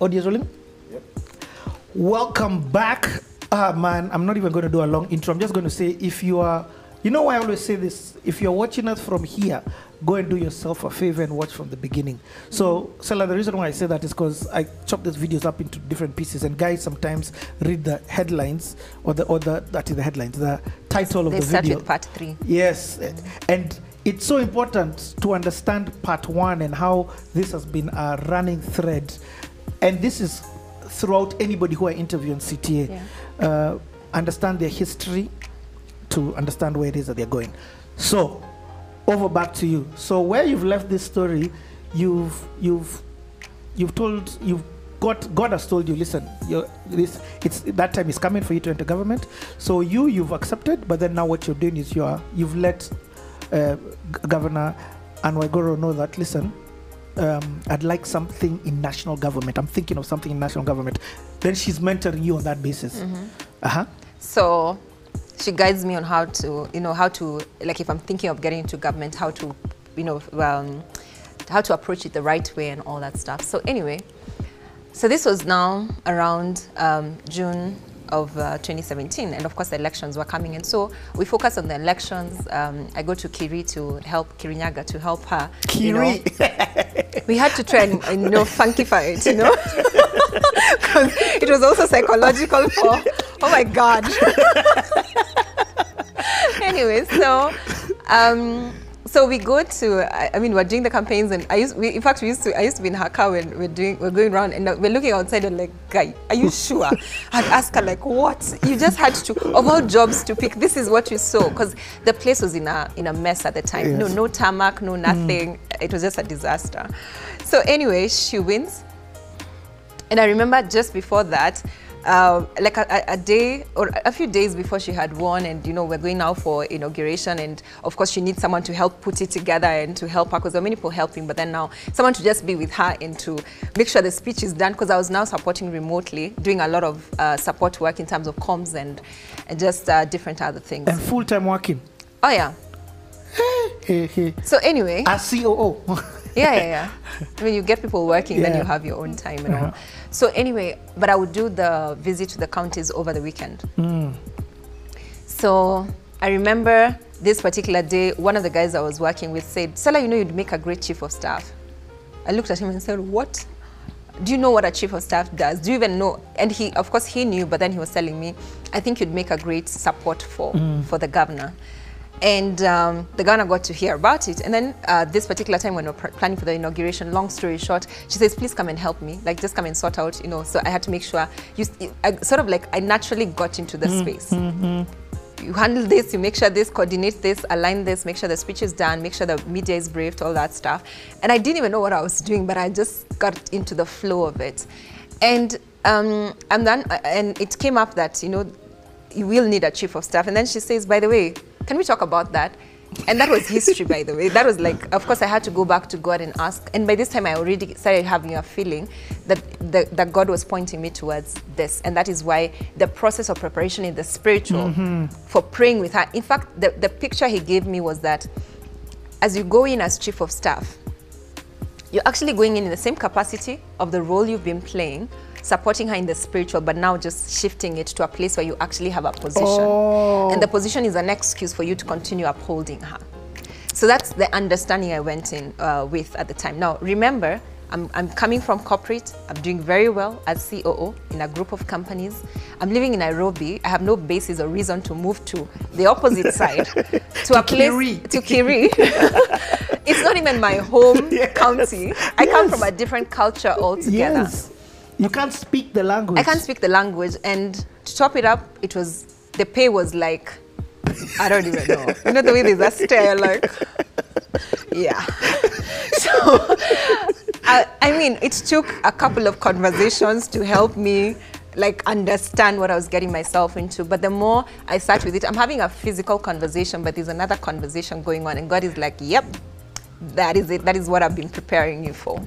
Audio rolling? Yep. Welcome back. Man, I'm not even going to do a long intro. I'm just going to say, if you are, you know why I always say this? If you're watching us from here, go and do yourself a favor and watch from the beginning. So, Stella, the reason why I say that is because I chop these videos up into different pieces, and guys sometimes read the headlines or the title of the video. They start with part 3. Yes, and it's so important to understand part 1 and how this has been a running thread, and this is throughout anybody who I interview on CTA. Yeah. Understand their history to understand where it is that they're going. So, over back to you. So, where you've left this story, God has told you, listen, that time is coming for you to enter government. So you've accepted, but then now what you're doing is you've let Governor Anne Waiguru know that, listen, I'd like something in national government. I'm thinking of something in national government. Then she's mentoring you on that basis. So she guides me on how to, like, if I'm thinking of getting into government, how to, how to approach it the right way and all that stuff. So anyway, so this was now around June of 2017, and of course the elections were coming, and so we focused on the elections. I go to Kiri to help Kirinyaga, to help her. Kiri. We had to try and funkify it, because it was also psychological for, oh my God. Anyway, so we go to, we're doing the campaigns, and I used to be in Haka when we're going around, and we're looking outside and like, guy, are you sure? I'd ask her, like, what? You just had to, of all jobs to pick, this is what you saw, because the place was in a mess at the time. Yes. No tarmac, no nothing. It was just a disaster. So anyway, she wins. And I remember just before that, like a day or a few days before she had won, and we're going now for inauguration, and of course she needs someone to help put it together and to help her, because there are many people helping, but then now someone to just be with her and to make sure the speech is done, because I was now supporting remotely, doing a lot of support work in terms of comms and just different other things. And full-time working? Oh yeah. So anyway, as COO. yeah. I mean, you get people working, then you have your own time and all. So anyway, but I would do the visit to the counties over the weekend. So I remember this particular day, one of the guys I was working with said, Stella, you'd make a great chief of staff. I looked at him and said, what? Do you know what a chief of staff does? Do you even know? And he, of course, he knew, but then he was telling me, I think you'd make a great support for the governor. And the governor got to hear about it. And then this particular time when we were planning for the inauguration, long story short, she says, please come and help me. Like, just come and sort out, So I had to make sure, I naturally got into the space. You handle this, you make sure this, coordinate this, align this, make sure the speech is done, make sure the media is briefed, all that stuff. And I didn't even know what I was doing, but I just got into the flow of it. And and it came up that, you will need a chief of staff. And then she says, by the way, can we talk about that? And that was history, by the way. That was like, of course, I had to go back to God and ask. And by this time, I already started having a feeling that God was pointing me towards this. And that is why the process of preparation in the spiritual for praying with her. In fact, the picture he gave me was that as you go in as chief of staff, you're actually going in the same capacity of the role you've been playing, supporting her in the spiritual, but now just shifting it to a place where you actually have a position. And the position is an excuse for you to continue upholding her. So that's the understanding I went in with at the time. Now, remember, I'm coming from corporate. I'm doing very well as COO in a group of companies. I'm living in Nairobi. I have no basis or reason to move to the opposite side, to a place, to Kiri. It's not even my home county. I come from a different culture altogether. Yes. You can't speak the language. I can't speak the language, and to top it up, the pay was like, I don't even know. You know the way there's a stare, like, yeah. So, it took a couple of conversations to help me understand what I was getting myself into. But the more I sat with it, I'm having a physical conversation, but there's another conversation going on, and God is like, yep, that is it. That is what I've been preparing you for.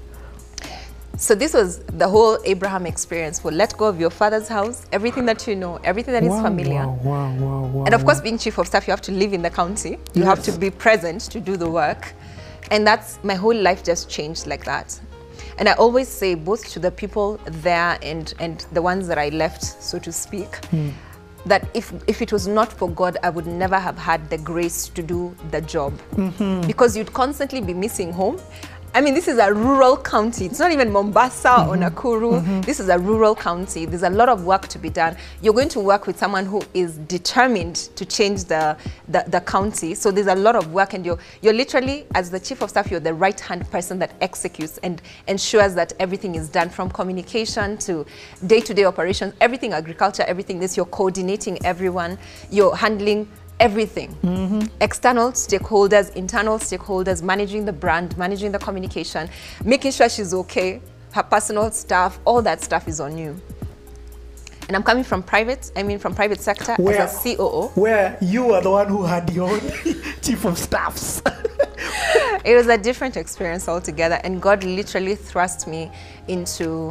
So this was the whole Abraham experience, for let go of your father's house, everything that you know, everything that is familiar. And of course, being chief of staff, you have to live in the county. You have to be present to do the work. And that's, my whole life just changed like that. And I always say, both to the people there and the ones that I left, so to speak, that if it was not for God, I would never have had the grace to do the job. Because you'd constantly be missing home. I mean, this is a rural county. It's not even Mombasa or Nakuru. This is a rural county. There's a lot of work to be done. You're going to work with someone who is determined to change the county. So there's a lot of work, and you're literally, as the chief of staff, you're the right-hand person that executes and ensures that everything is done, from communication to day-to-day operations, everything, agriculture, everything. You're coordinating everyone. You're handling everything. External stakeholders, internal stakeholders, managing the brand, managing the communication, making sure she's okay, her personal stuff, all that stuff is on you. And I'm coming from private sector, as a COO. Where you are the one who had your own chief of staffs. It was a different experience altogether, and God literally thrust me into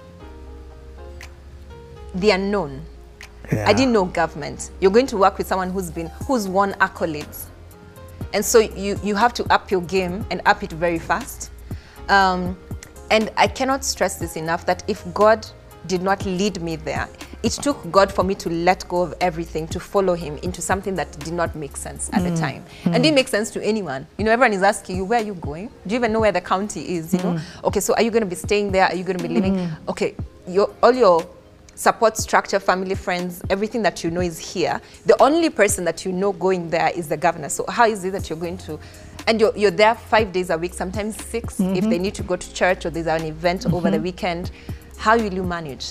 the unknown. Yeah. I didn't know government. You're going to work with someone who's won accolades. And so you have to up your game and up it very fast. And I cannot stress this enough, that if God did not lead me there, it took God for me to let go of everything to follow him into something that did not make sense at the time. And didn't make sense to anyone. You know, everyone is asking you, where are you going? Do you even know where the county is? You know, okay, so are you going to be staying there? Are you going to be living? Okay, all your support structure, family, friends, everything that you know is here. The only person that you know going there is the governor. So how is it that you're going to, and you're there 5 days a week, sometimes 6, if they need to go to church or there's an event over the weekend. How will you manage?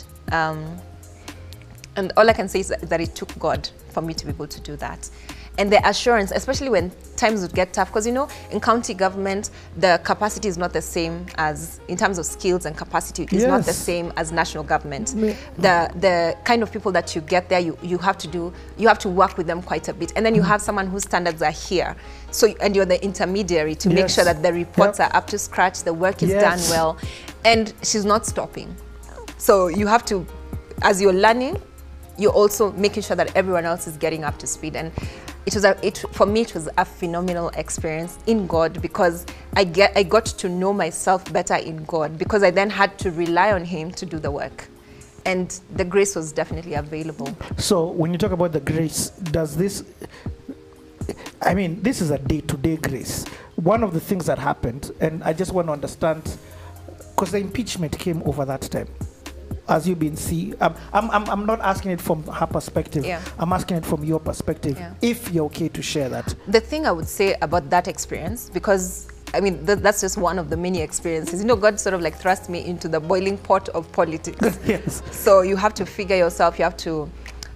And all I can say is that it took God for me to be able to do that. And the assurance, especially when times would get tough, because you know, in county government, the capacity is not the same as, in terms of skills and capacity, is not the same as national government. The kind of people that you get there, you have to work with them quite a bit. And then you have someone whose standards are here. So, and you're the intermediary to make sure that the reports are up to scratch, the work is done well, and she's not stopping. So you have to, as you're learning, you're also making sure that everyone else is getting up to speed. And for me, it was a phenomenal experience in God, because I got to know myself better in God, because I then had to rely on him to do the work. And the grace was definitely available. So when you talk about the grace, does this, I mean, this is a day-to-day grace. One of the things that happened, and I just want to understand, because the impeachment came over that time. As you've been seeing, I'm not asking it from her perspective. I'm asking it from your perspective, if you're okay to share that. The thing I would say about that experience, because I mean, that's just one of the many experiences. You know, God sort of like thrust me into the boiling pot of politics. Yes. So you have to figure yourself, you have to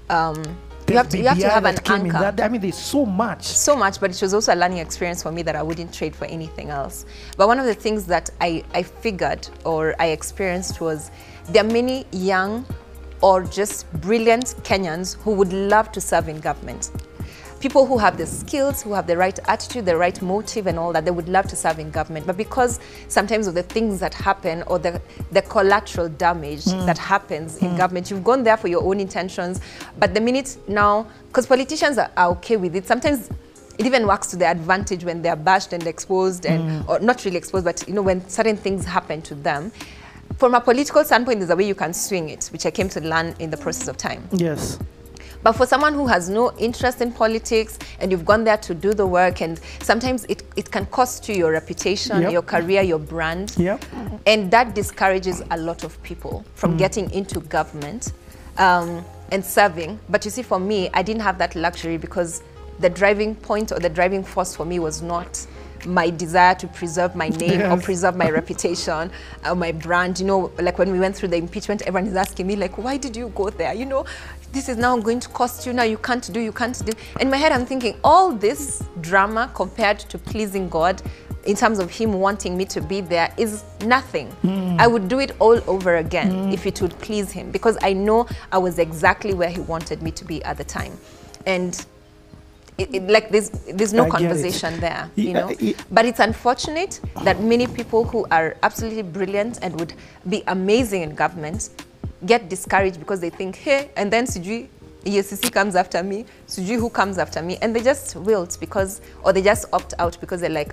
have an anchor. I mean, there's so much. So much, but it was also a learning experience for me that I wouldn't trade for anything else. But one of the things that I figured, or I experienced, was there are many young or just brilliant Kenyans who would love to serve in government. People who have the skills, who have the right attitude, the right motive and all that, they would love to serve in government. But because sometimes of the things that happen, or the collateral damage that happens in government, you've gone there for your own intentions, but the minute now, because politicians are okay with it, sometimes it even works to their advantage when they're bashed and exposed, and or not really exposed, but you know, when certain things happen to them. From a political standpoint, there's a way you can swing it, which I came to learn in the process of time. Yes. But for someone who has no interest in politics, and you've gone there to do the work, and sometimes it can cost you your reputation, your career, your brand. And that discourages a lot of people from getting into government and serving. But you see, for me, I didn't have that luxury, because the driving point or the driving force for me was not my desire to preserve my name or preserve my reputation or my brand. You know, like when we went through the impeachment, everyone is asking me, like, why did you go there? You know, this is now going to cost you, now you can't do. In my head, I'm thinking, all this drama compared to pleasing God, in terms of him wanting me to be there, is nothing. I would do it all over again if it would please him, because I know I was exactly where he wanted me to be at the time. And like there's no conversation there, you know. But it's unfortunate that many people who are absolutely brilliant and would be amazing in government get discouraged because they think, hey, and then Sujui EACC comes after me, Sujui who comes after me, and they just wilt because, or they just opt out because they're like,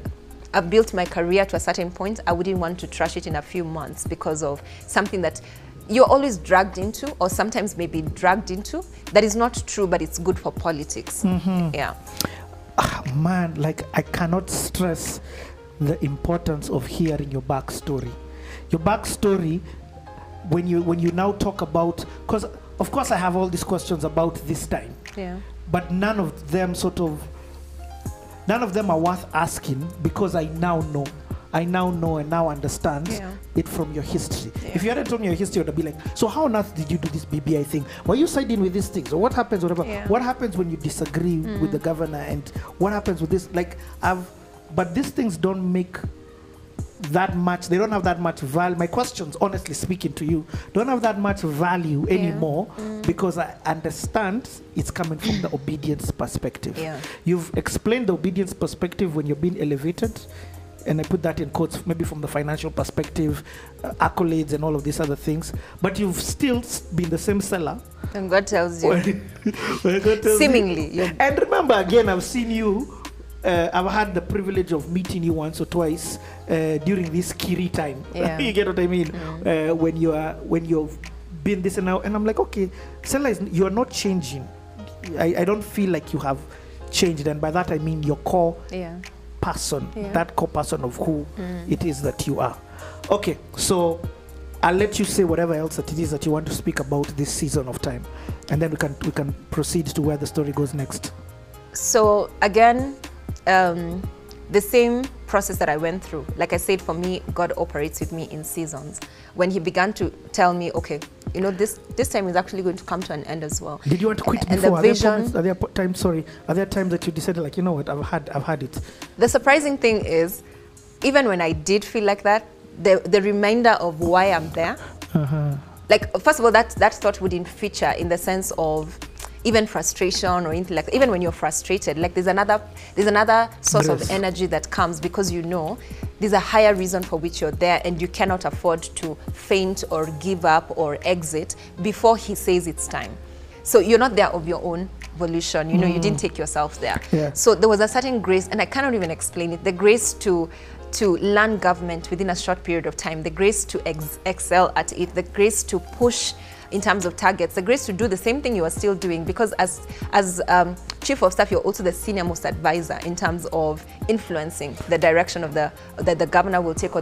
I've built my career to a certain point, I wouldn't want to trash it in a few months because of something that you're always dragged into, or sometimes maybe dragged into, that is not true, but it's good for politics. Yeah. Man, like, I cannot stress the importance of hearing your backstory. Your backstory, when you now talk about, because of course I have all these questions about this time, Yeah. but none of them are worth asking, because I now know and now understand it from your history. Yeah. If you hadn't told me your history, I would be like, so how on earth did you do this BBI thing? Were you siding with these things? Or what happens, whatever? Yeah. What happens when you disagree with the governor? And what happens with this? Like, but these things don't make that much, they don't have that much value. My questions, honestly speaking to you, don't have that much value anymore, because I understand it's coming from the obedience perspective. Yeah. You've explained the obedience perspective when you're being elevated, and I put that in quotes, maybe from the financial perspective, accolades and all of these other things, but you've still been the same seller. And God tells you. When God tells Seemingly. you. And remember, again, I've seen you, I've had the privilege of meeting you once or twice during this Kiri time. Yeah. You get what I mean? When you've been this and now, and I'm like, okay, Stella, you're not changing. I don't feel like you have changed, and by that I mean your core person, that core person of who it is that you are. Okay, so I'll let you say whatever else that it is that you want to speak about this season of time, and then we can proceed to where the story goes next. So again, the same process that I went through. Like I said, for me, God operates with me in seasons. When he began to tell me, okay, you know, this time is actually going to come to an end as well. Did you want to quit and before? The vision, are there times that you decided, like, you know what, I've had it? The surprising thing is, even when I did feel like that, the reminder of why I'm there, like, first of all, that thought wouldn't feature in the sense of even frustration or intellect. Even when you're frustrated, like, there's another source of energy that comes, because you know there's a higher reason for which you're there, and you cannot afford to faint or give up or exit before he says it's time. So you're not there of your own volition, you know, you didn't take yourself there. Yeah. So there was a certain grace, and I cannot even explain it, the grace to learn government within a short period of time, the grace to excel at it, the grace to push in terms of targets, the grace to do the same thing you are still doing, because as chief of staff, you're also the senior most advisor in terms of influencing the direction of that the governor will take, or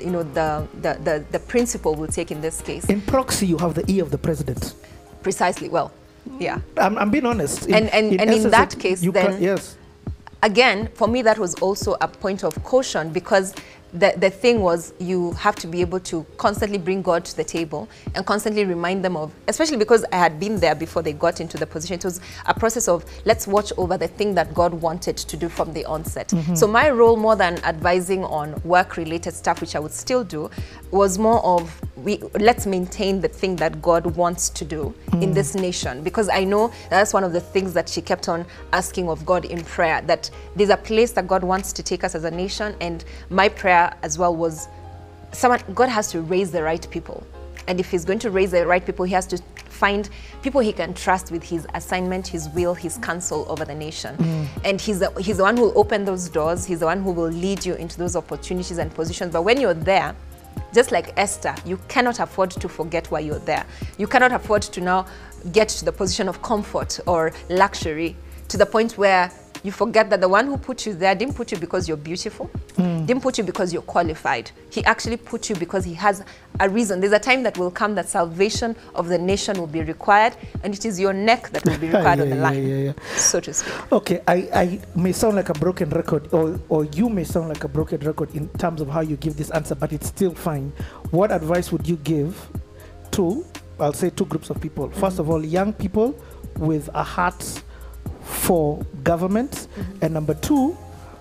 the principal will take in this case. In proxy, you have the ear of the president. Precisely. Well, yeah. I'm being honest. In that case, then, yes. Again, for me, that was also a point of caution, because the thing was, you have to be able to constantly bring God to the table and constantly remind them of, especially because I had been there before they got into the position. It was a process of, let's watch over the thing that God wanted to do from the onset. So my role, more than advising on work-related stuff, which I would still do, was more of, let's maintain the thing that God wants to do in this nation. Because I know that's one of the things that she kept on asking of God in prayer, that there's a place that God wants to take us as a nation. And my prayer as well was, God has to raise the right people. And if he's going to raise the right people, he has to find people he can trust with his assignment, his will, his counsel over the nation. And he's the one who will open those doors. He's the one who will lead you into those opportunities and positions. But when you're there, just like Esther, you cannot afford to forget why you're there. You cannot afford to now get to the position of comfort or luxury, to the point where you forget that the one who put you there didn't put you because you're beautiful, didn't put you because you're qualified. He actually put you because he has a reason. There's a time that will come that salvation of the nation will be required, and it is your neck that will be required on the line, so to speak. Okay, I may sound like a broken record, or you may sound like a broken record in terms of how you give this answer, but it's still fine. What advice would you give to, I'll say, two groups of people? First of all, young people with a heart for government, and number two,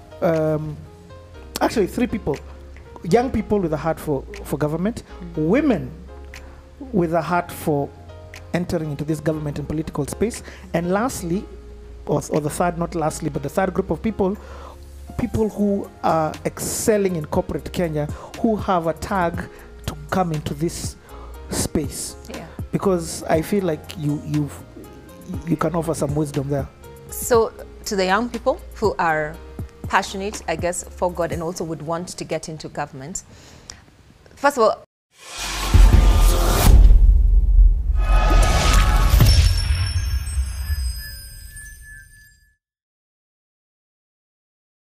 actually three people: young people with a heart for government, women with a heart for entering into this government and political space, and lastly, or the third, not lastly, but the third group of people who are excelling in corporate Kenya, who have a tag to come into this space. Because I feel like you can offer some wisdom there. So to the young people who are passionate, I guess, for God and also would want to get into government. First of all,